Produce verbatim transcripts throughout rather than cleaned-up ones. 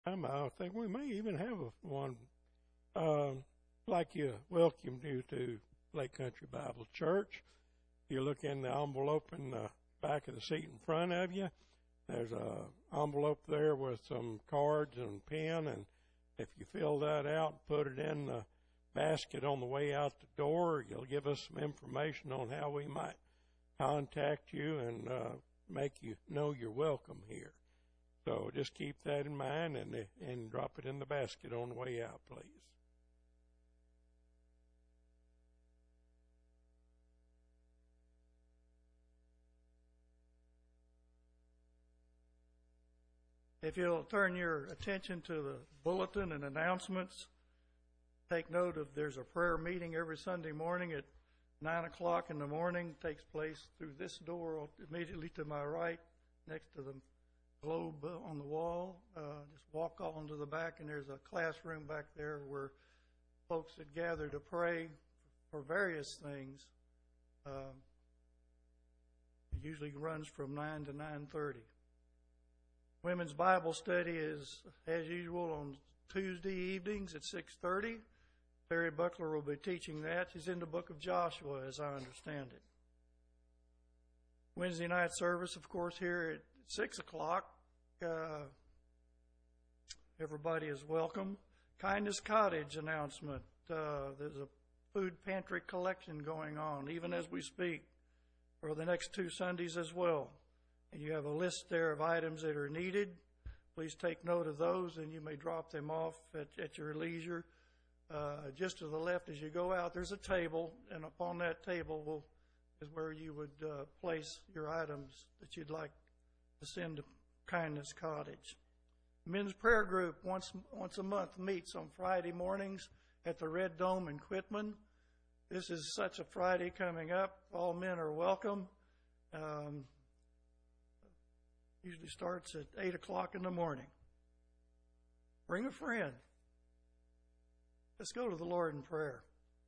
time, I think we may even have a, one um, like you welcome you to Lake Country Bible Church. If you look in the envelope in the back of the seat in front of you, there's a envelope there with some cards and pen, and if you fill that out and put it in the basket on the way out the door, you'll give us some information on how we might contact you and uh, make you know you're welcome here. So just keep that in mind and and drop it in the basket on the way out, please. If you'll turn your attention to the bulletin and announcements, take note of there's a prayer meeting every Sunday morning at nine o'clock in the morning. It takes place through this door immediately to my right, next to the globe on the wall. Uh, just walk on to the back, and there's a classroom back there where folks that gather to pray for various things. Uh, it usually runs from nine to nine thirty. Women's Bible study is, as usual, on Tuesday evenings at six thirty. Terry Buckler will be teaching that. She's in the book of Joshua, as I understand it. Wednesday night service, of course, here at six o'clock. Uh, everybody is welcome. Kindness Cottage announcement. Uh, there's a food pantry collection going on, even as we speak, for the next two Sundays as well. And you have a list there of items that are needed. Please take note of those, and you may drop them off at, at your leisure. Uh, just to the left as you go out, there's a table, and upon that table will, is where you would uh, place your items that you'd like to send to Kindness Cottage. Men's prayer group once once a month meets on Friday mornings at the Red Dome in Quitman. This is such a Friday coming up. All men are welcome. Um, usually starts at eight o'clock in the morning. Bring a friend. Let's go to the Lord in prayer.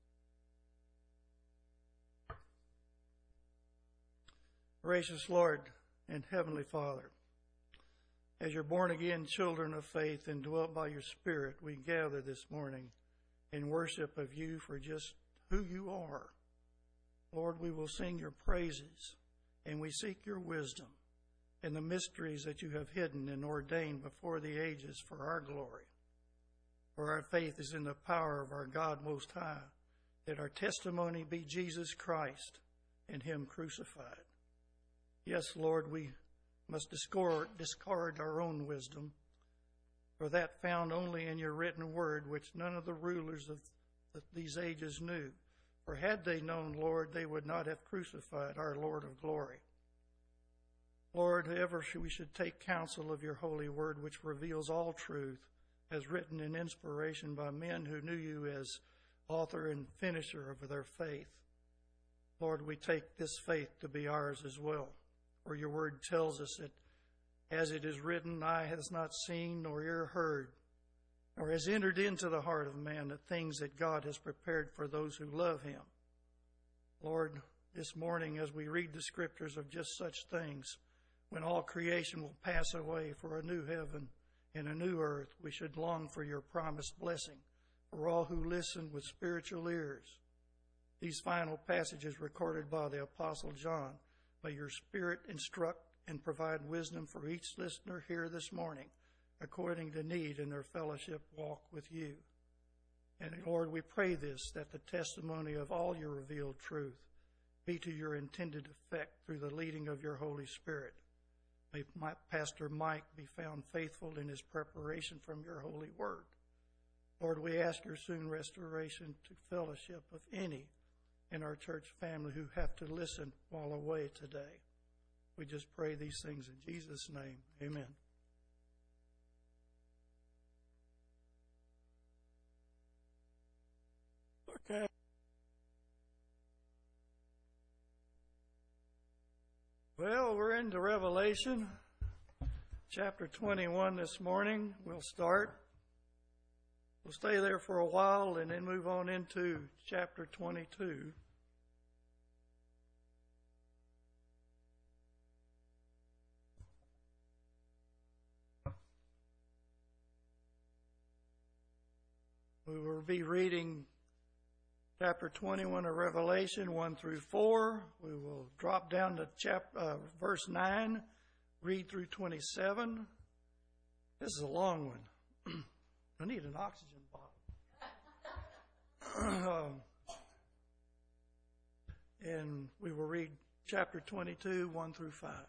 Gracious Lord and Heavenly Father, as your born-again children of faith and dwelt by your Spirit, we gather this morning in worship of you for just who you are. Lord, we will sing your praises, and we seek your wisdom and the mysteries that you have hidden and ordained before the ages for our glory. For our faith is in the power of our God Most High, that our testimony be Jesus Christ and him crucified. Yes, Lord, we must discard, discard our own wisdom, for that found only in your written word, which none of the rulers of these ages knew. For had they known, Lord, they would not have crucified our Lord of glory. Lord, ever we should take counsel of your holy word, which reveals all truth, as written in inspiration by men who knew you as author and finisher of their faith. Lord, we take this faith to be ours as well. For your word tells us that, as it is written, eye has not seen nor ear heard, nor has entered into the heart of man the things that God has prepared for those who love him. Lord, this morning as we read the scriptures of just such things, when all creation will pass away for a new heaven and a new earth, we should long for your promised blessing for all who listen with spiritual ears. These final passages recorded by the Apostle John, may your Spirit instruct and provide wisdom for each listener here this morning, according to need in their fellowship walk with you. And Lord, we pray this, that the testimony of all your revealed truth be to your intended effect through the leading of your Holy Spirit. May my Pastor Mike be found faithful in his preparation from your holy word. Lord, we ask your soon restoration to fellowship of any in our church family who have to listen while away today. We just pray these things in Jesus' name. Amen. Okay. Well, we're into Revelation, chapter twenty-one this morning. We'll start. We'll stay there for a while and then move on into chapter twenty-two. We will be reading chapter twenty-one of Revelation, one through four. We will drop down to chapter, uh, verse nine, read through twenty-seven. This is a long one. I need an oxygen bottle. um, and we will read chapter twenty-two, one through five.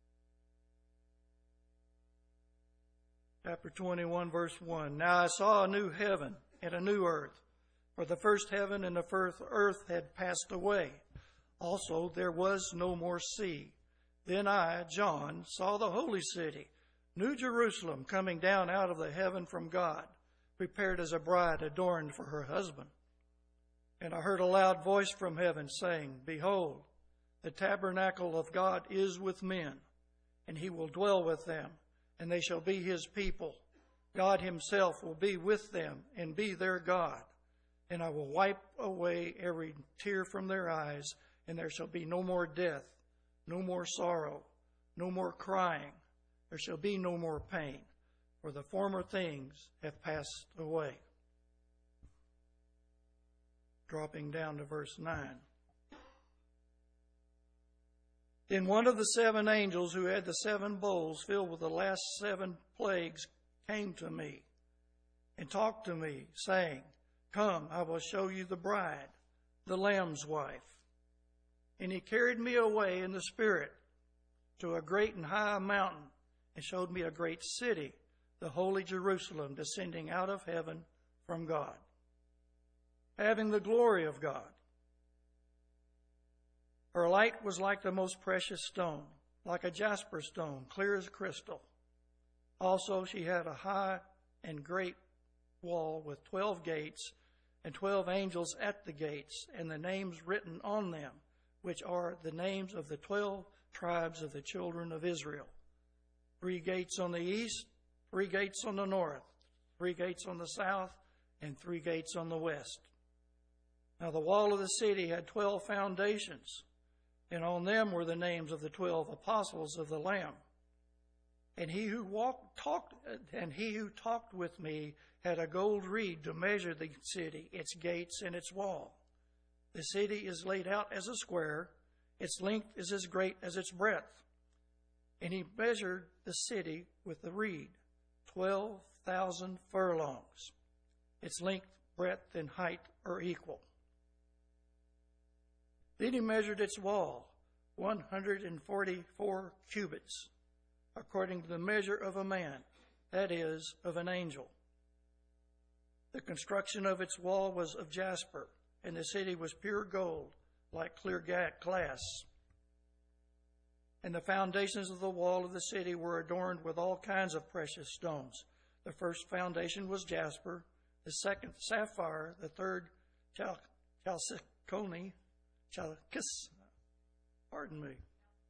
Chapter twenty-one, verse one. Now I saw a new heaven and a new earth, for the first heaven and the first earth had passed away. Also there was no more sea. Then I, John, saw the holy city, New Jerusalem, coming down out of the heaven from God, prepared as a bride adorned for her husband. And I heard a loud voice from heaven saying, Behold, the tabernacle of God is with men, and he will dwell with them, and they shall be his people. God himself will be with them and be their God. And I will wipe away every tear from their eyes, and there shall be no more death, no more sorrow, no more crying. There shall be no more pain, for the former things have passed away. Dropping down to verse nine. Then one of the seven angels who had the seven bowls filled with the last seven plagues came to me and talked to me, saying, Come, I will show you the bride, the Lamb's wife. And he carried me away in the Spirit to a great and high mountain, and showed me a great city, the holy Jerusalem, descending out of heaven from God, having the glory of God. Her light was like the most precious stone, like a jasper stone, clear as crystal. Also she had a high and great wall with twelve gates, and twelve angels at the gates, and the names written on them, which are the names of the twelve tribes of the children of Israel. Three gates on the east, three gates on the north, three gates on the south, and three gates on the west. Now the wall of the city had twelve foundations, and on them were the names of the twelve apostles of the Lamb. And he who walked, talked, and he who talked with me had a gold reed to measure the city, its gates, and its wall. The city is laid out as a square; its length is as great as its breadth. And he measured the city with the reed, twelve thousand furlongs. Its length, breadth, and height are equal. Then he measured its wall, one hundred forty-four cubits, according to the measure of a man, that is, of an angel. The construction of its wall was of jasper, and the city was pure gold, like clear glass. And the foundations of the wall of the city were adorned with all kinds of precious stones. The first foundation was jasper, the second sapphire, the third chal- chalcedony, chalcus, pardon me,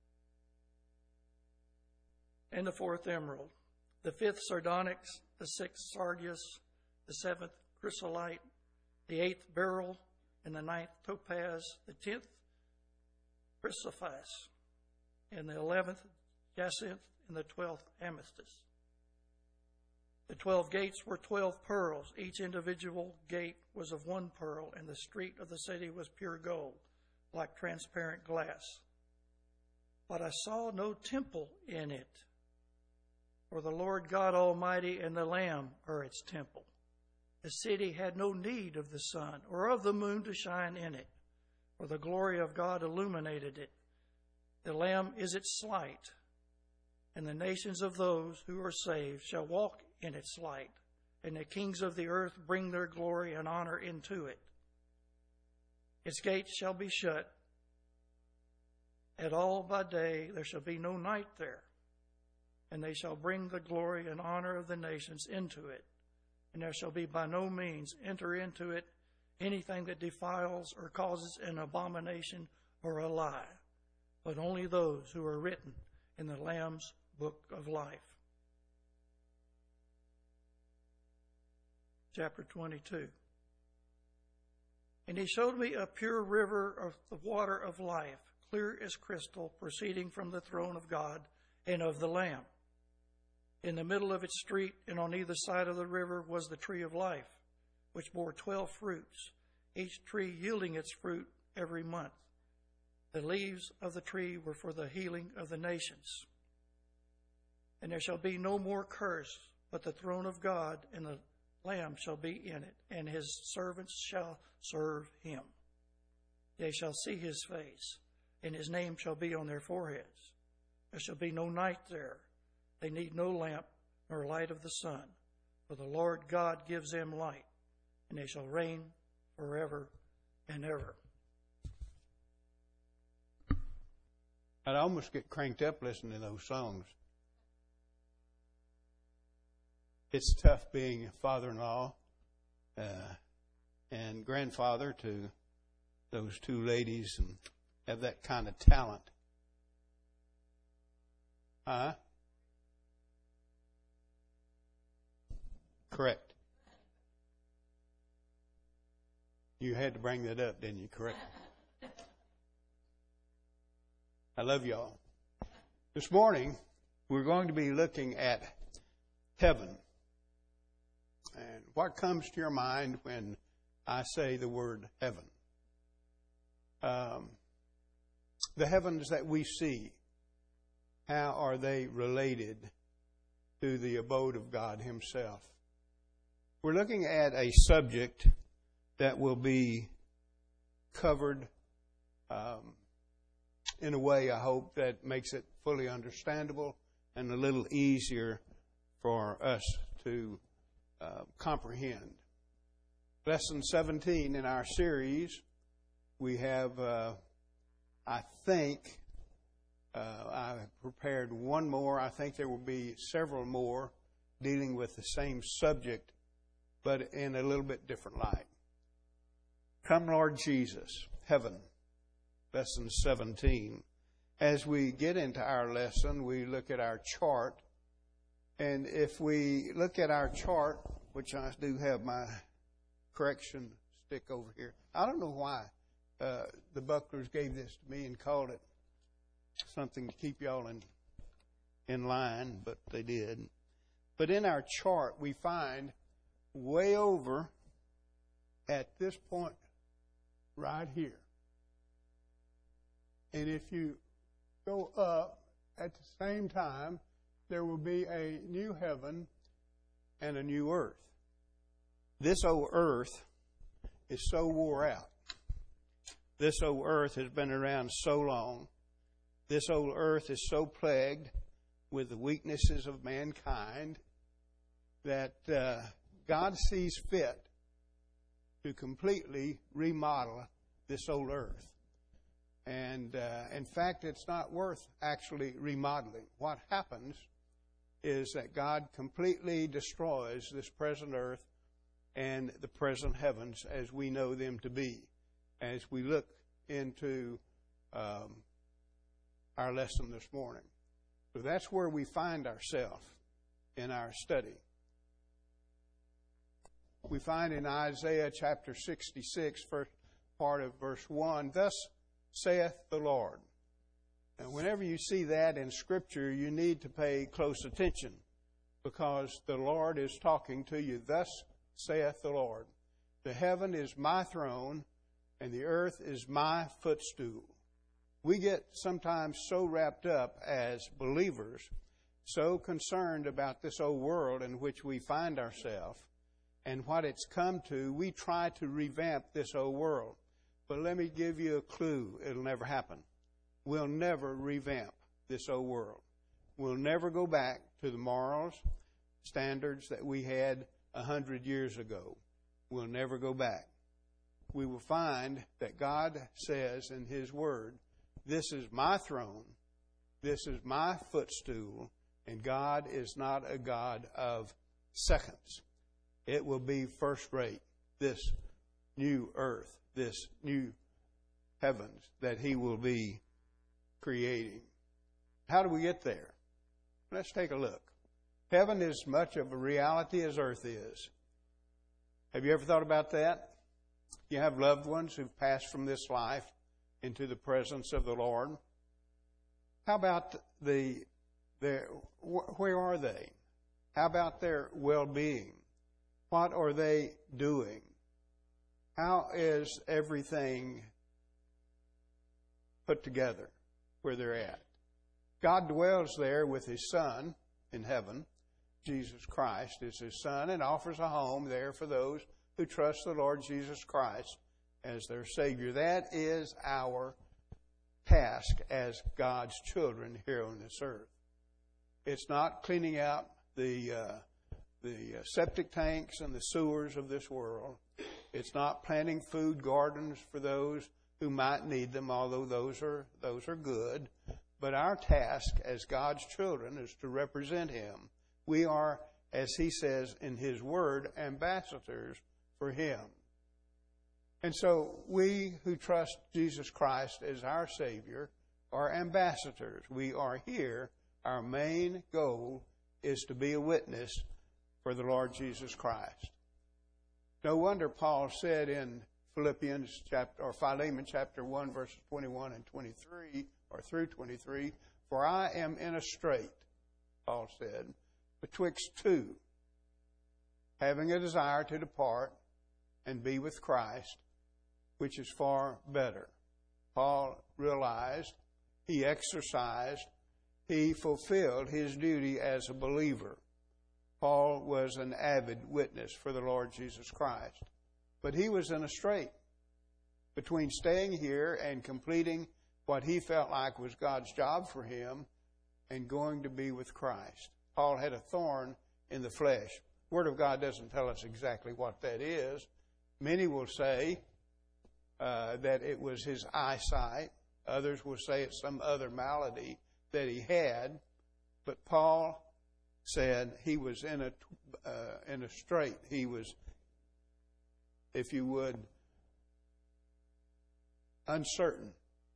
and the fourth emerald, the fifth sardonyx, the sixth sardius, the seventh chrysolite, the eighth beryl, and the ninth topaz, the tenth chrysoprase, and the eleventh jacinth, and the twelfth amethyst. The twelve gates were twelve pearls. Each individual gate was of one pearl, and the street of the city was pure gold, like transparent glass. But I saw no temple in it, for the Lord God Almighty and the Lamb are its temple. The city had no need of the sun or of the moon to shine in it, for the glory of God illuminated it. The Lamb is its light, and the nations of those who are saved shall walk in its light, and the kings of the earth bring their glory and honor into it. Its gates shall be shut at all by day. There shall be no night there. And they shall bring the glory and honor of the nations into it. And there shall be by no means enter into it anything that defiles or causes an abomination or a lie, but only those who are written in the Lamb's book of life. Chapter twenty-two. And he showed me a pure river of the water of life, clear as crystal, proceeding from the throne of God and of the Lamb. In the middle of its street and on either side of the river was the tree of life, which bore twelve fruits, each tree yielding its fruit every month. The leaves of the tree were for the healing of the nations. And there shall be no more curse, but the throne of God and the Lamb shall be in it, and his servants shall serve him. They shall see his face, and his name shall be on their foreheads. There shall be no night there. They need no lamp nor light of the sun, for the Lord God gives them light, and they shall reign forever and ever. I'd almost get cranked up listening to those songs. It's tough being a father-in-law uh, and grandfather to those two ladies and have that kind of talent. Huh? Correct. You had to bring that up, didn't you? Correct. I love y'all. This morning, we're going to be looking at heaven. And what comes to your mind when I say the word heaven? Um, the heavens that we see, how are they related to the abode of God himself? We're looking at a subject that will be covered um, in a way, I hope, that makes it fully understandable and a little easier for us to uh, comprehend. Lesson seventeen in our series, we have, uh, I think, uh, I prepared one more. I think there will be several more dealing with the same subject, but in a little bit different light. Come, Lord Jesus, heaven, lesson seventeen. As we get into our lesson, we look at our chart. And if we look at our chart, which I do have my correction stick over here. I don't know why uh, the Bucklers gave this to me and called it something to keep y'all in, in line, but they did. But in our chart, we find way over at this point right here. And if you go up at the same time, there will be a new heaven and a new earth. This old earth is so wore out. This old earth has been around so long. This old earth is so plagued with the weaknesses of mankind that uh, God sees fit to completely remodel this old earth. And uh, in fact, it's not worth actually remodeling. What happens is that God completely destroys this present earth and the present heavens as we know them to be, as we look into um, our lesson this morning. So that's where we find ourselves in our study. We find in Isaiah chapter sixty-six, first part of verse one, thus saith the Lord. And whenever you see that in Scripture, you need to pay close attention, because the Lord is talking to you. Thus saith the Lord. The heaven is my throne, and the earth is my footstool. We get sometimes so wrapped up as believers, so concerned about this old world in which we find ourselves and what it's come to, we try to revamp this old world. But let me give you a clue. It'll never happen. We'll never revamp this old world. We'll never go back to the morals, standards that we had a hundred years ago. We'll never go back. We will find that God says in His Word, this is my throne, this is my footstool, and God is not a God of seconds. It will be first rate, this new earth, this new heavens that He will be creating. How do we get there? Let's take a look. Heaven is as much of a reality as earth is. Have you ever thought about that? You have loved ones who've passed from this life into the presence of the Lord. How about the, their, where are they? How about their well-being? What are they doing? How is everything put together where they're at? God dwells there with His Son in heaven. Jesus Christ is His Son and offers a home there for those who trust the Lord Jesus Christ as their Savior. That is our task as God's children here on this earth. It's not cleaning out the uh, the septic tanks and the sewers of this world. It's not planting food gardens for those who might need them, although those are those are good. But our task as God's children is to represent Him. We are, as He says in His Word, ambassadors for Him. And so we who trust Jesus Christ as our Savior are ambassadors. We are here. Our main goal is to be a witness for the Lord Jesus Christ. No wonder Paul said in Philippians chapter or Philemon chapter one, verses twenty-one and twenty-three, or through twenty-three, for I am in a strait, Paul said, betwixt two, having a desire to depart and be with Christ, which is far better. Paul realized, he exercised, he fulfilled his duty as a believer. Paul was an avid witness for the Lord Jesus Christ. But he was in a strait between staying here and completing what he felt like was God's job for him and going to be with Christ. Paul had a thorn in the flesh. The Word of God doesn't tell us exactly what that is. Many will say uh, that it was his eyesight. Others will say it's some other malady that he had. But Paul said he was in a uh, in a strait. He was, if you would, uncertain.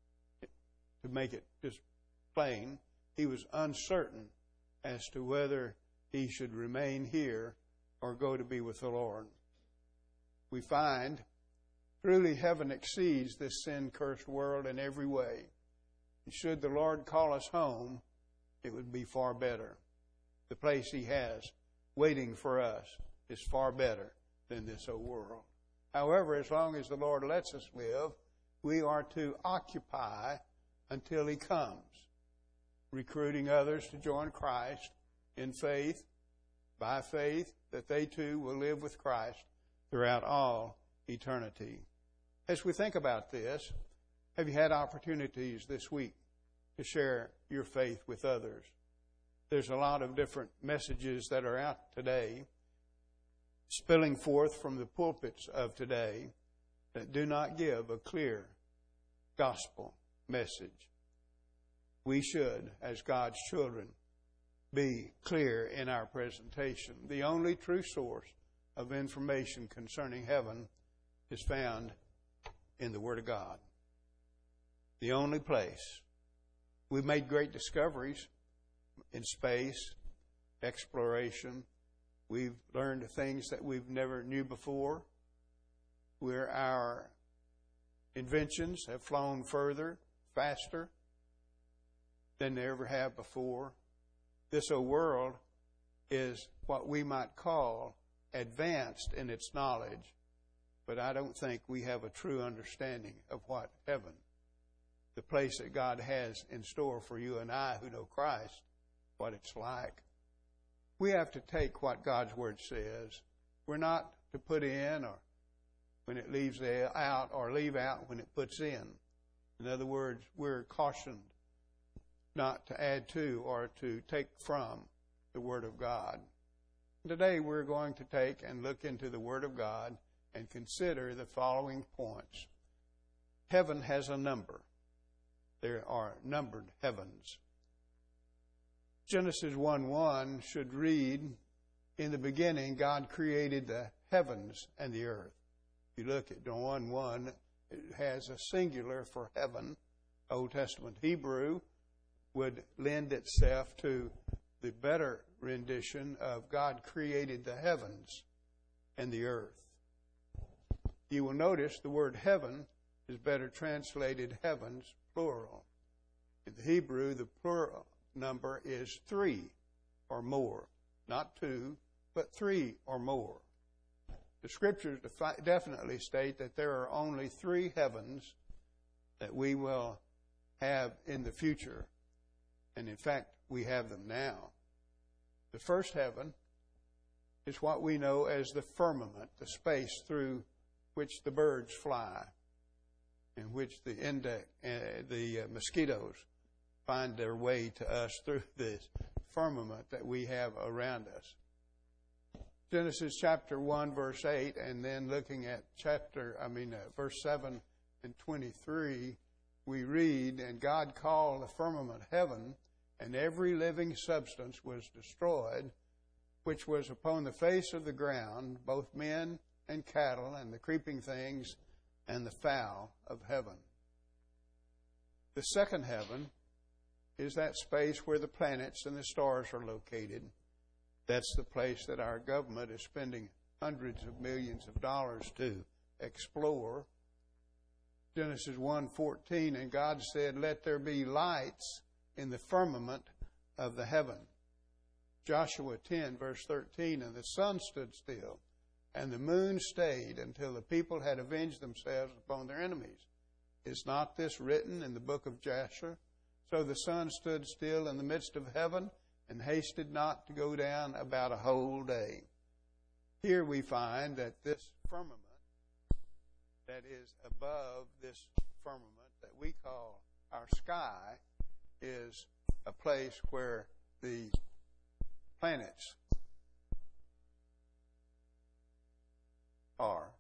To make it just plain, he was uncertain as to whether he should remain here or go to be with the Lord. We find truly heaven exceeds this sin-cursed world in every way. And should the Lord call us home, it would be far better. The place He has waiting for us is far better than this old world. However, as long as the Lord lets us live, we are to occupy until He comes, recruiting others to join Christ in faith, by faith, that they too will live with Christ throughout all eternity. As we think about this, have you had opportunities this week to share your faith with others? There's a lot of different messages that are out today, spilling forth from the pulpits of today, that do not give a clear gospel message. We should, as God's children, be clear in our presentation. The only true source of information concerning heaven is found in the Word of God. The only place. We've made great discoveries in space, exploration. We've learned things that we've never knew before, where our inventions have flown further, faster than they ever have before. This old world is what we might call advanced in its knowledge, but I don't think we have a true understanding of what heaven, the place that God has in store for you and I who know Christ, what it's like. We have to take what God's Word says. We're not to put in or when it leaves out or leave out when it puts in. In other words, we're cautioned not to add to or to take from the Word of God. Today we're going to take and look into the Word of God and consider the following points. Heaven has a number. There are numbered heavens. Genesis one one should read, in the beginning God created the heavens and the earth. If you look at one one, it has a singular for heaven. Old Testament Hebrew would lend itself to the better rendition of God created the heavens and the earth. You will notice the word heaven is better translated heavens, plural. In the Hebrew, the plural number is three or more. Not two, but three or more. The Scriptures defi- definitely state that there are only three heavens that we will have in the future. And in fact, we have them now. The first heaven is what we know as the firmament, the space through which the birds fly, in which the index, uh, the uh, mosquitoes find their way to us through this firmament that we have around us. Genesis chapter one, verse eight, and then looking at chapter, I mean, uh, verse seven and twenty-three, we read, "And God called the firmament heaven, and every living substance was destroyed, which was upon the face of the ground, both men and cattle, and the creeping things, and the fowl of heaven." The second heaven is that space where the planets and the stars are located. That's the place that our government is spending hundreds of millions of dollars to explore. Genesis one fourteen, "And God said, let there be lights in the firmament of the heaven." Joshua ten, verse thirteen, "And the sun stood still, and the moon stayed until the people had avenged themselves upon their enemies. Is not this written in the book of Jasher? So the sun stood still in the midst of heaven, and hasted not to go down about a whole day." Here we find that this firmament that is above this firmament that we call our sky is a place where the planets are.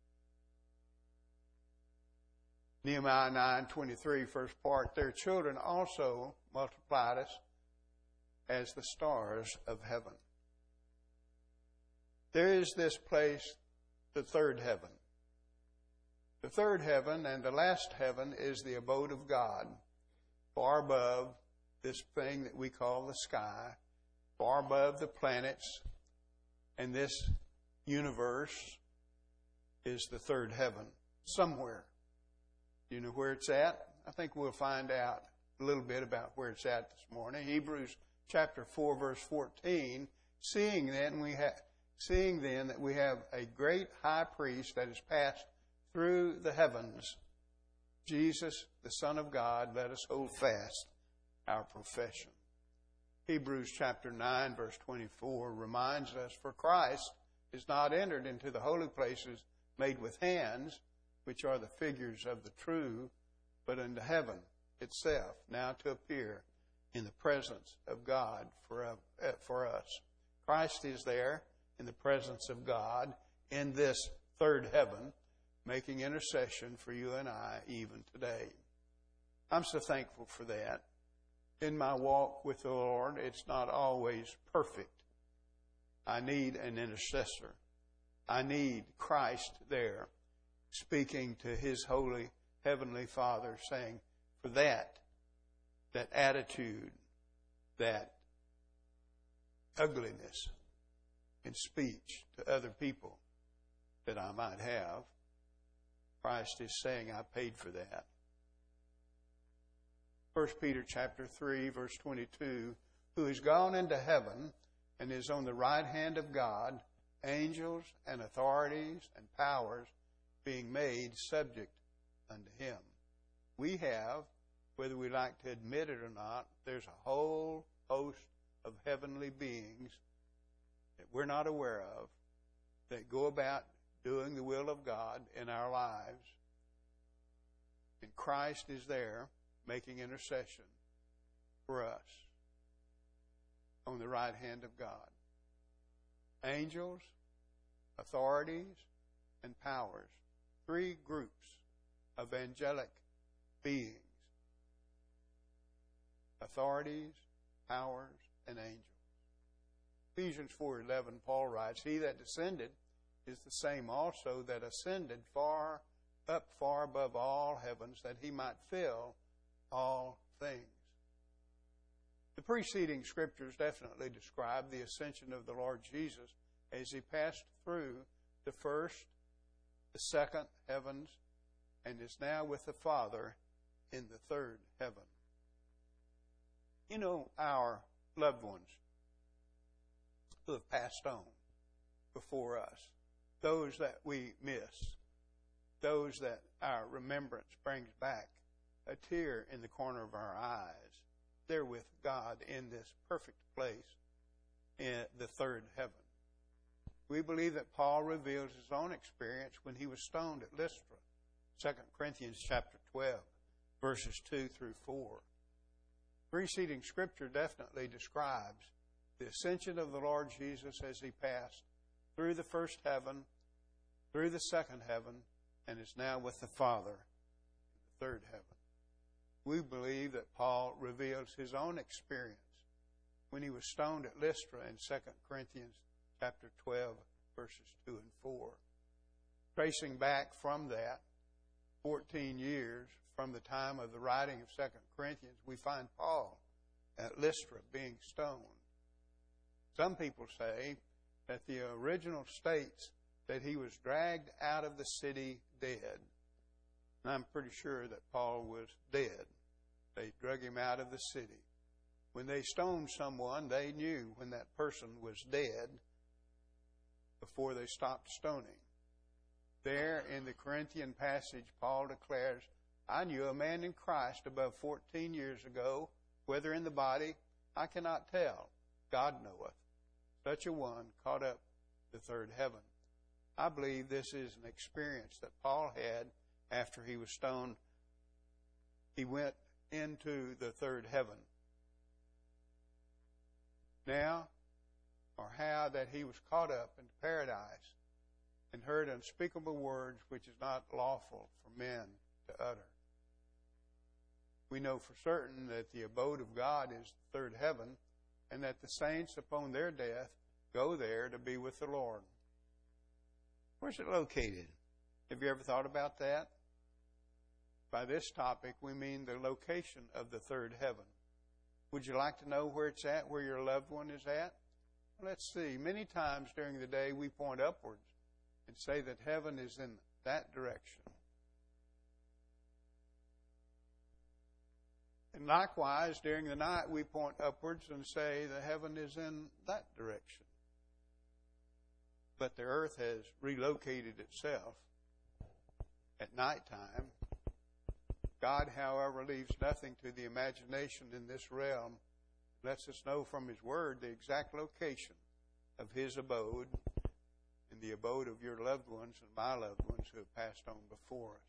Nehemiah nine twenty-three, first part, "Their children also multiplied us as the stars of heaven." There is this place, the third heaven. The third heaven and the last heaven is the abode of God, far above this thing that we call the sky, far above the planets, and this universe is the third heaven, somewhere. Do you know where it's at? I think we'll find out a little bit about where it's at this morning. Hebrews chapter four, verse fourteen, seeing then we have seeing then that we have a great high priest that has passed through the heavens, Jesus, the Son of God, let us hold fast our profession. Hebrews chapter nine, verse twenty-four reminds us, "For Christ is not entered into the holy places made with hands, which are the figures of the true, but into heaven itself, now to appear in the presence of God for, for us." Christ is there in the presence of God in this third heaven, making intercession for you and I even today. I'm so thankful for that. In my walk with the Lord, it's not always perfect. I need an intercessor. I need Christ there, speaking to His holy Heavenly Father, saying, for that, that attitude, that ugliness in speech to other people that I might have, Christ is saying, I paid for that. First Peter chapter three, verse twenty-two, "Who is gone into heaven and is on the right hand of God, angels and authorities and powers being made subject unto Him." We have, whether we like to admit it or not, there's a whole host of heavenly beings that we're not aware of that go about doing the will of God in our lives. And Christ is there making intercession for us on the right hand of God. Angels, authorities, and powers. Three groups of angelic beings. Authorities, powers, and angels. Ephesians four eleven, Paul writes, "He that descended is the same also that ascended far up far above all heavens, that He might fill all things." The preceding scriptures definitely describe the ascension of the Lord Jesus as He passed through the first, the second heavens, and is now with the Father in the third heaven. You know, our loved ones who have passed on before us, those that we miss, those that our remembrance brings back, a tear in the corner of our eyes. They're with God in this perfect place in the third heaven. We believe that Paul reveals his own experience when he was stoned at Lystra, Second Corinthians chapter twelve, verses two through four. Preceding scripture definitely describes the ascension of the Lord Jesus as he passed through the first heaven, through the second heaven, and is now with the Father in the third heaven. We believe that Paul reveals his own experience when he was stoned at Lystra in Second Corinthians chapter twelve, verses two and four. Tracing back from that, fourteen years from the time of the writing of Second Corinthians, we find Paul at Lystra being stoned. Some people say that the original states that he was dragged out of the city dead. And I'm pretty sure that Paul was dead. They drug him out of the city. When they stoned someone, they knew when that person was dead before they stopped stoning. There in the Corinthian passage, Paul declares, I knew a man in Christ above fourteen years ago, whether in the body, I cannot tell. God knoweth. Such a one caught up the third heaven. I believe this is an experience that Paul had after he was stoned. He went into the third heaven. Now, or how that he was caught up into paradise and heard unspeakable words which is not lawful for men to utter. We know for certain that the abode of God is the third heaven, and that the saints upon their death go there to be with the Lord. Where's it located? Have you ever thought about that? By this topic, we mean the location of the third heaven. Would you like to know where it's at, where your loved one is at? Let's see. Many times during the day, we point upwards and say that heaven is in that direction. And likewise, during the night, we point upwards and say the heaven is in that direction. But the earth has relocated itself at nighttime. God, however, leaves nothing to the imagination in this realm. Lets us know from His Word the exact location of His abode and the abode of your loved ones and my loved ones who have passed on before us.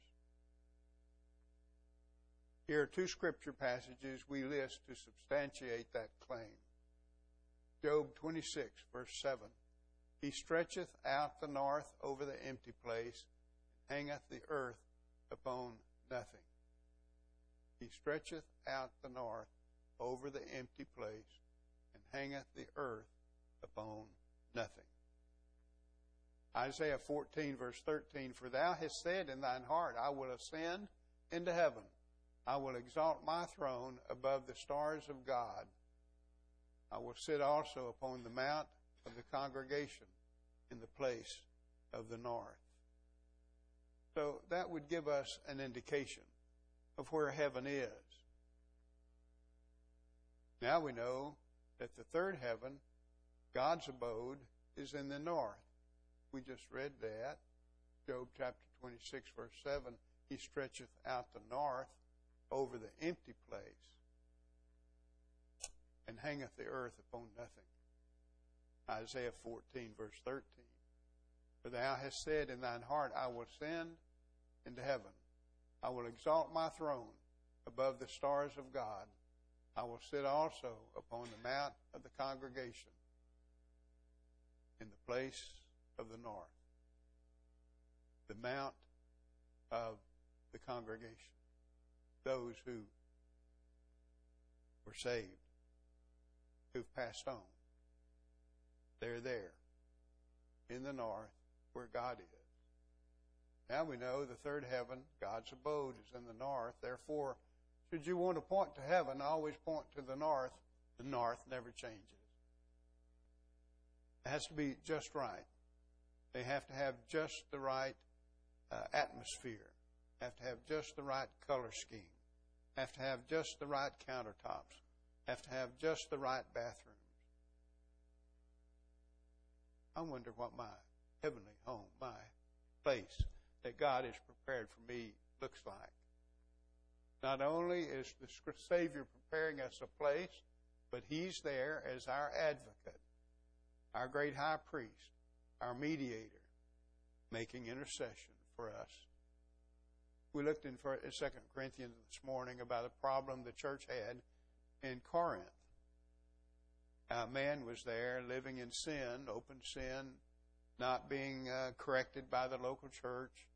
Here are two scripture passages we list to substantiate that claim. Job twenty-six, verse seven. He stretcheth out the north over the empty place, and hangeth the earth upon nothing. He stretcheth out the north over the empty place, and hangeth the earth upon nothing. Isaiah fourteen, verse thirteen. For thou hast said in thine heart, I will ascend into heaven. I will exalt my throne above the stars of God. I will sit also upon the mount of the congregation in the place of the north. So that would give us an indication of where heaven is. Now we know that the third heaven, God's abode, is in the north. We just read that. Job chapter twenty-six, verse seven. He stretcheth out the north over the empty place, and hangeth the earth upon nothing. Isaiah fourteen, verse thirteen. For thou hast said in thine heart, I will ascend into heaven. I will exalt my throne above the stars of God. I will sit also upon the mount of the congregation in the place of the north. The mount of the congregation. Those who were saved, who've passed on. They're there in the north where God is. Now we know the third heaven, God's abode, is in the north. Therefore, should you want to point to heaven, always point to the north. The north never changes. It has to be just right. They have to have just the right uh, atmosphere. Have to have just the right color scheme. Have to have just the right countertops. Have to have just the right bathrooms. I wonder what my heavenly home, my place that God has prepared for me looks like. Not only is the Savior preparing us a place, but He's there as our advocate, our great high priest, our mediator, making intercession for us. We looked in Second Corinthians this morning about a problem the church had in Corinth. A man was there living in sin, open sin, not being uh, corrected by the local church.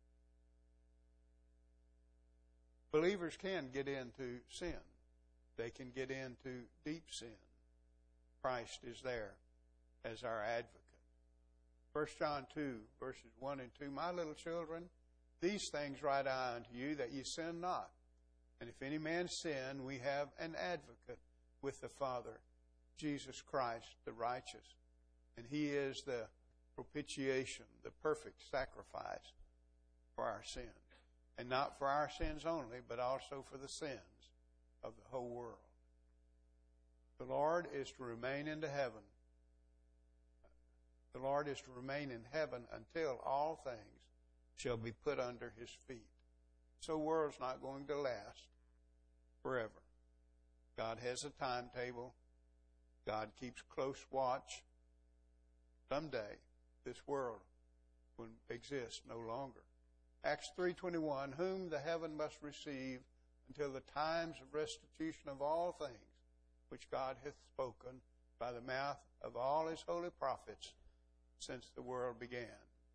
Believers can get into sin. They can get into deep sin. Christ is there as our advocate. First John two, verses one and two, My little children, these things write I unto you, that ye sin not. And if any man sin, we have an advocate with the Father, Jesus Christ, the righteous. And He is the propitiation, the perfect sacrifice for our sins. And not for our sins only, but also for the sins of the whole world. The Lord is to remain into heaven. The Lord is to remain in heaven until all things shall be put under His feet. So the world's not going to last forever. God has a timetable. God keeps close watch. Someday, this world will exist no longer. Acts three twenty-one, whom the heaven must receive until the times of restitution of all things, which God hath spoken by the mouth of all His holy prophets since the world began.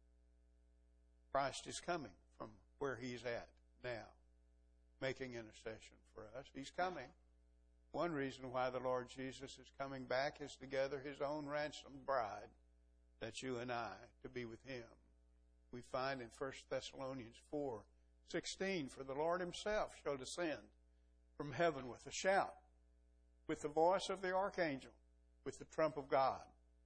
Christ is coming from where He's at now, making intercession for us. He's coming. One reason why the Lord Jesus is coming back is to gather His own ransomed bride, that's you and I, to be with Him. We find in First Thessalonians four sixteen, for the Lord Himself shall descend from heaven with a shout, with the voice of the archangel, with the trump of God.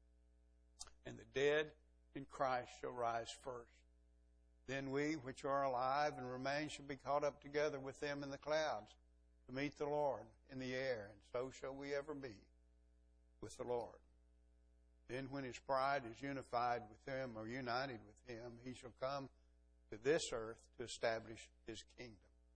And the dead in Christ shall rise first. Then we, which are alive and remain, shall be caught up together with them in the clouds to meet the Lord in the air, and so shall we ever be with the Lord. Then when His bride is unified with Him, or united with Him, He shall come to this earth to establish His kingdom.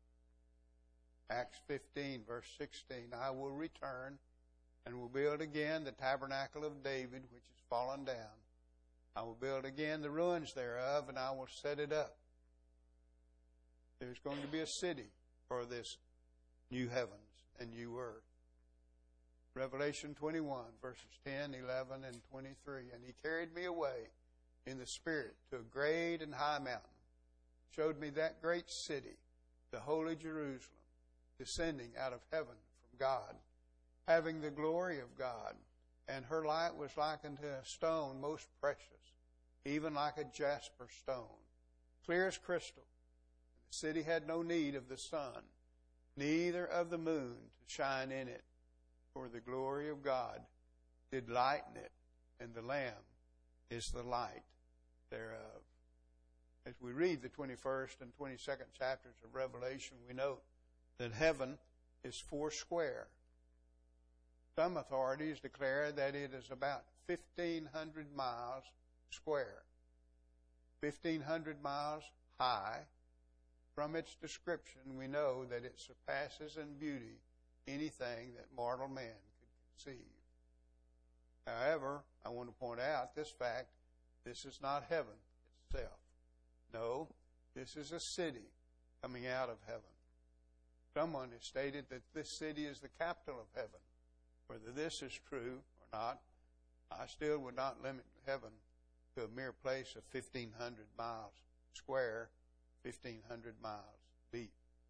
Acts fifteen, verse sixteen, I will return and will build again the tabernacle of David, which is fallen down. I will build again the ruins thereof, and I will set it up. There's going to be a city for this new heavens and new earth. Revelation twenty-one, verses ten, eleven, and twenty-three. And He carried me away in the Spirit to a great and high mountain, showed me that great city, the holy Jerusalem, descending out of heaven from God, having the glory of God. And her light was like unto a stone most precious, even like a jasper stone, clear as crystal. The city had no need of the sun, neither of the moon to shine in it, for the glory of God did lighten it, and the Lamb is the light thereof. As we read the twenty-first and twenty-second chapters of Revelation, we note that heaven is four square. Some authorities declare that it is about fifteen hundred miles square, fifteen hundred miles high. From its description, we know that it surpasses in beauty anything that mortal man could conceive. However, I want to point out this fact, this is not heaven itself. No, this is a city coming out of heaven. Someone has stated that this city is the capital of heaven. Whether this is true or not, I still would not limit heaven to a mere place of fifteen hundred miles square, fifteen hundred miles deep.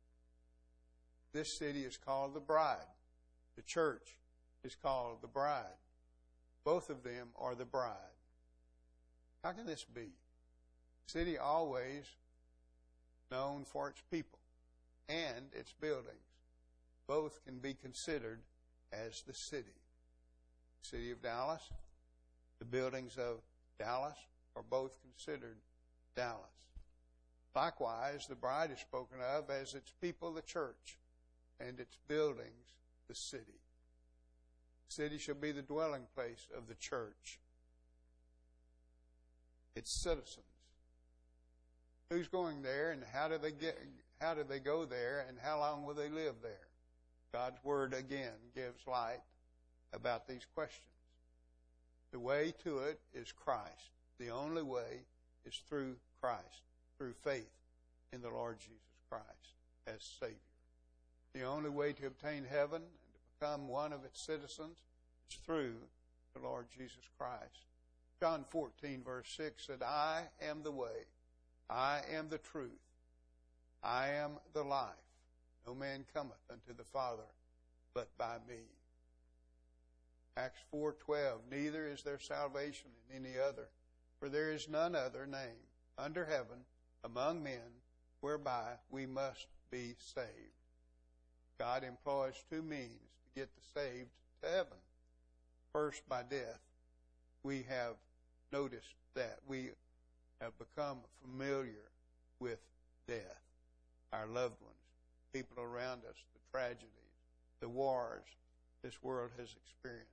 This city is called the bride. The church is called the bride. Both of them are the bride. How can this be? City always known for its people and its buildings. Both can be considered as the city. The city of Dallas, the buildings of Dallas are both considered Dallas. Likewise, the bride is spoken of as its people, the church, and its buildings, the city. The city shall be the dwelling place of the church. Its citizens Who's going there, and how do they get? How do they go there, and how long will they live there? God's Word again gives light about these questions. The way to it is Christ. The only way is through Christ, through faith in the Lord Jesus Christ as Savior. The only way to obtain heaven and to become one of its citizens is through the Lord Jesus Christ. John fourteen, verse six said, I am the way, I am the truth, I am the life. No man cometh unto the Father but by me. Acts four twelve, neither is there salvation in any other, for there is none other name under heaven among men whereby we must be saved. God employs two means to get the saved to heaven. First, by death. We have noticed that we have become familiar with death. Our loved ones, people around us, the tragedies, the wars this world has experienced.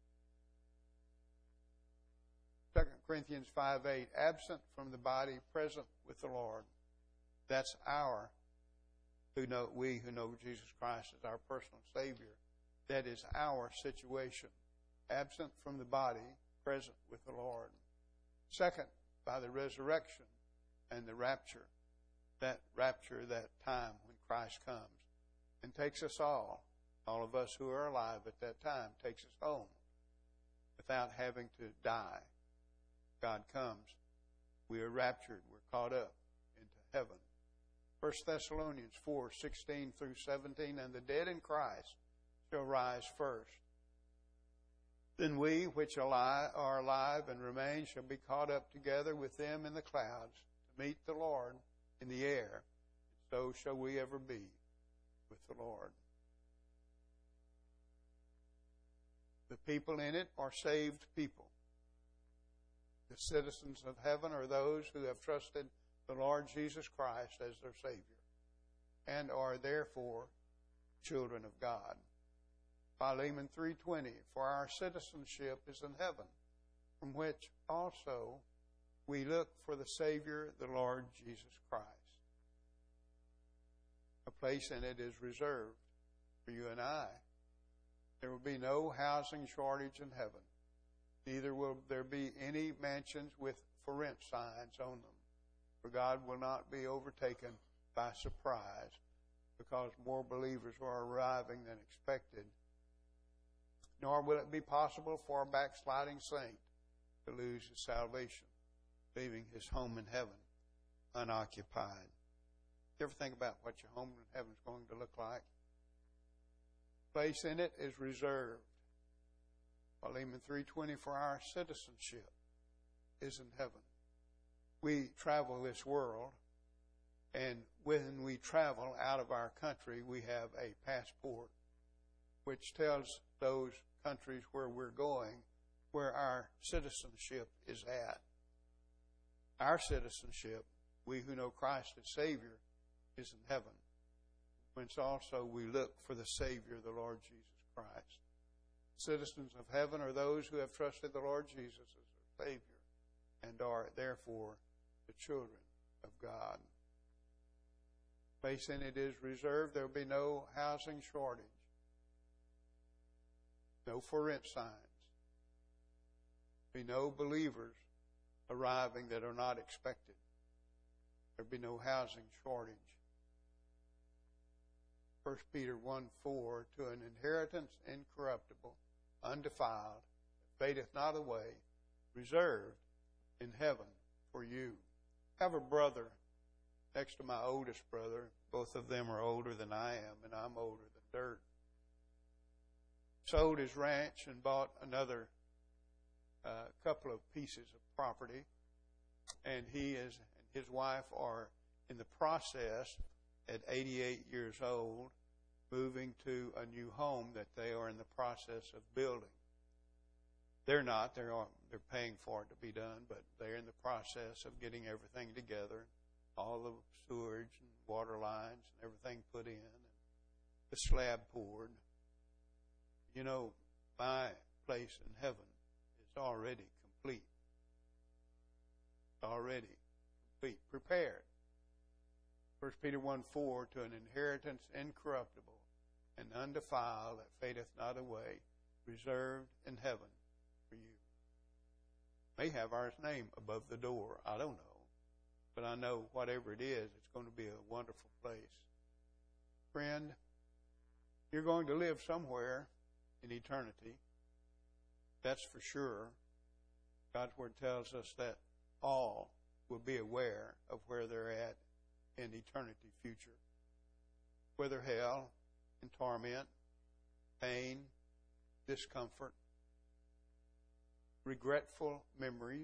Second Corinthians five eight, absent from the body, present with the Lord. That's our, who know, we who know Jesus Christ as our personal Savior. That is our situation. Absent from the body, present with the Lord. Second, by the resurrection and the rapture. That rapture, that time when Christ comes and takes us all, all of us who are alive at that time, takes us home without having to die. God comes. We are raptured. We're caught up into heaven. First Thessalonians four sixteen through seventeen, and the dead in Christ shall rise first. Then we which are alive and remain shall be caught up together with them in the clouds to meet the Lord in the air. So shall we ever be with the Lord. The people in it are saved people. The citizens of heaven are those who have trusted the Lord Jesus Christ as their Savior and are therefore children of God. Philemon three twenty, for our citizenship is in heaven, from which also we look for the Savior, the Lord Jesus Christ. A place in it is reserved for you and I. There will be no housing shortage in heaven. Neither will there be any mansions with for rent signs on them. For God will not be overtaken by surprise because more believers are arriving than expected. Nor will it be possible for a backsliding saint to lose his salvation, leaving his home in heaven unoccupied. You ever think about what your home in heaven is going to look like? Place in it is reserved. Philemon three twenty, for our citizenship is in heaven. We travel this world, and when we travel out of our country, we have a passport which tells those countries where we're going where our citizenship is at. Our citizenship, we who know Christ as Savior, is in heaven, whence also we look for the Savior, the Lord Jesus Christ. Citizens of heaven are those who have trusted the Lord Jesus as their Savior and are therefore the children of God. Place in it is reserved. There will be no housing shortage, no for rent signs, be no believers arriving that are not expected. There will be no housing shortage. First Peter one four, to an inheritance incorruptible, undefiled, that fadeth not away, reserved in heaven for you. I have a brother next to my oldest brother. Both of them are older than I am, and I'm older than dirt. Sold his ranch and bought another uh, couple of pieces of property, and he is and his wife are in the process at eighty-eight years old, moving to a new home that they are in the process of building. They're not. They're, they're paying for it to be done, but they're in the process of getting everything together, all the sewage and water lines and everything put in, and the slab poured. You know, my place in heaven is already complete. Already complete, prepared. First Peter one four, to an inheritance incorruptible and undefiled that fadeth not away, reserved in heaven for you. May have our name above the door. I don't know. But I know whatever it is, it's going to be a wonderful place. Friend, you're going to live somewhere in eternity. That's for sure. God's Word tells us that all will be aware of where they're at in eternity future. Whether hell and torment, pain, discomfort, regretful memories.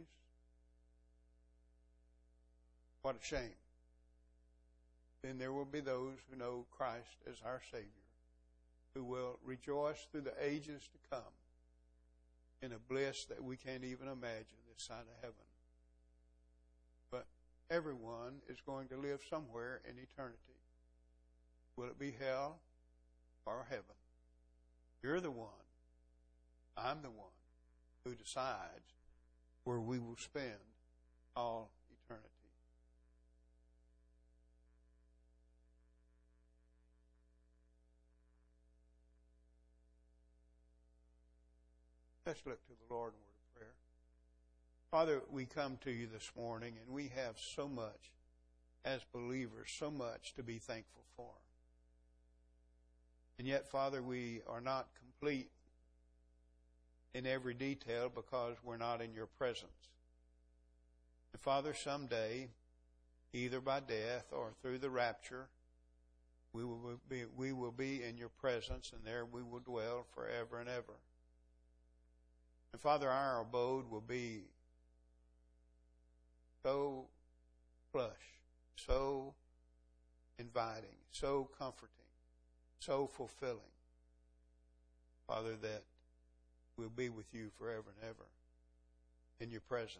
What a shame. Then there will be those who know Christ as our Savior, who will rejoice through the ages to come in a bliss that we can't even imagine this side of heaven. But everyone is going to live somewhere in eternity. Will it be hell or heaven? You're the one. I'm the one who decides where we will spend all eternity. Let's look to the Lord in word of prayer. Father, we come to you this morning, and we have so much, as believers, so much to be thankful for. And yet, Father, we are not complete in every detail because we're not in your presence. And Father, someday, either by death or through the rapture, we will be, we will be in your presence, and there we will dwell forever and ever. And Father, our abode will be so plush, so inviting, so comforting, so fulfilling, Father, that we'll be with you forever and ever in your presence.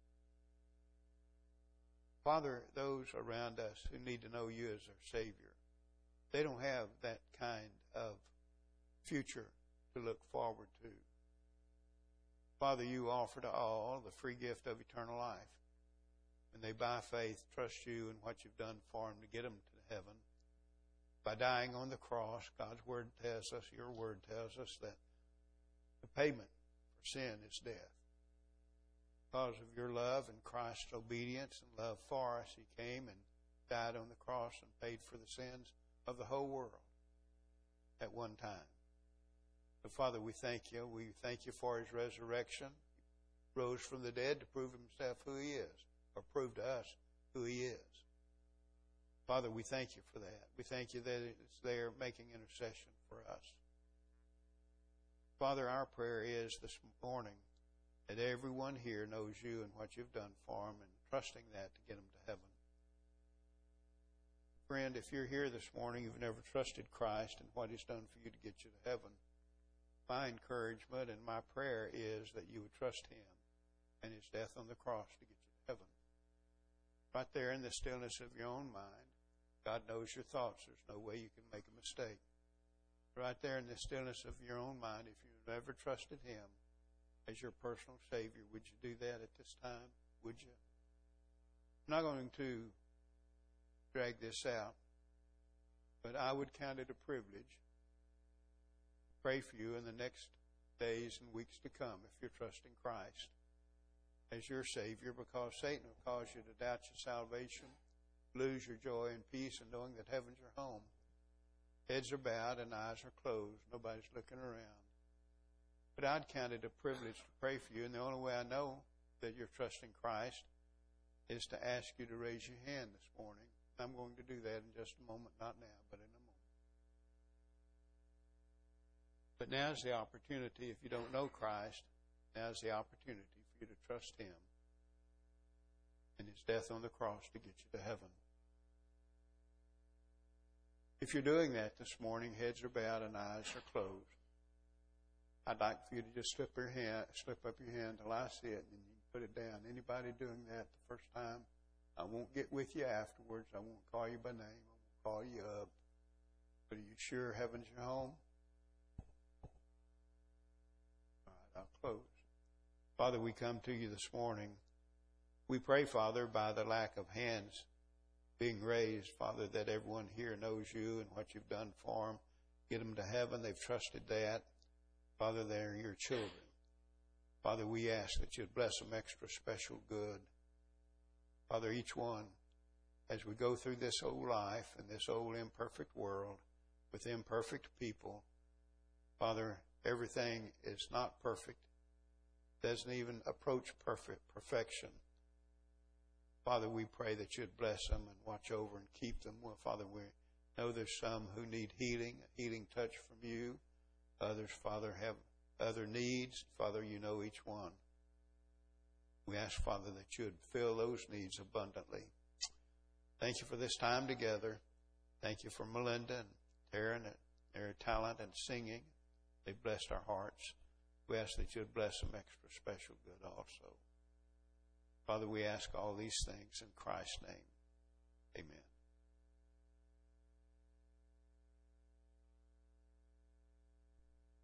Father, those around us who need to know you as their Savior, they don't have that kind of future to look forward to. Father, you offer to all the free gift of eternal life. And they, by faith, trust you and what you've done for them to get them to heaven. By dying on the cross, God's Word tells us, your Word tells us that the payment for sin is death. Because of your love and Christ's obedience and love for us, he came and died on the cross and paid for the sins of the whole world at one time. So, Father, we thank you. We thank you for his resurrection. He rose from the dead to prove himself who he is, or prove to us who he is. Father, we thank you for that. We thank you that it's there making intercession for us. Father, our prayer is this morning that everyone here knows you and what you've done for them, and trusting that to get them to heaven. Friend, if you're here this morning, you've never trusted Christ and what he's done for you to get you to heaven, my encouragement and my prayer is that you would trust him and his death on the cross to get you to heaven. Right there in the stillness of your own mind, God knows your thoughts. There's no way you can make a mistake. Right there in the stillness of your own mind, if you've never trusted him as your personal Savior, would you do that at this time? Would you? I'm not going to drag this out, but I would count it a privilege to pray for you in the next days and weeks to come if you're trusting Christ as your Savior, because Satan will cause you to doubt your salvation, lose your joy and peace in knowing that heaven's your home. Heads are bowed and eyes are closed. Nobody's looking around. But I'd count it a privilege to pray for you, and the only way I know that you're trusting Christ is to ask you to raise your hand this morning. I'm going to do that in just a moment, not now, but in a moment. But now's the opportunity. If you don't know Christ, now's the opportunity for you to trust him and his death on the cross to get you to heaven. If you're doing that this morning, heads are bowed and eyes are closed, I'd like for you to just slip your hand, slip up your hand till I see it, and you can put it down. Anybody doing that the first time, I won't get with you afterwards. I won't call you by name. I won't call you up. But are you sure heaven's your home? All right, I'll close. Father, we come to you this morning. We pray, Father, by the lack of hands being raised, Father, that everyone here knows you and what you've done for them. Get them to heaven. They've trusted that. Father, they're your children. Father, we ask that you'd bless them extra special good. Father, each one, as we go through this old life and this old imperfect world with imperfect people, Father, everything is not perfect. Doesn't even approach perfect perfection. Father, we pray that you'd bless them and watch over and keep them. Well, Father, we know there's some who need healing, a healing touch from you. Others, Father, have other needs. Father, you know each one. We ask, Father, that you'd fill those needs abundantly. Thank you for this time together. Thank you for Melinda and Taryn and their talent and singing. They've blessed our hearts. We ask that you'd bless them extra special good also. Father, we ask all these things in Christ's name. Amen.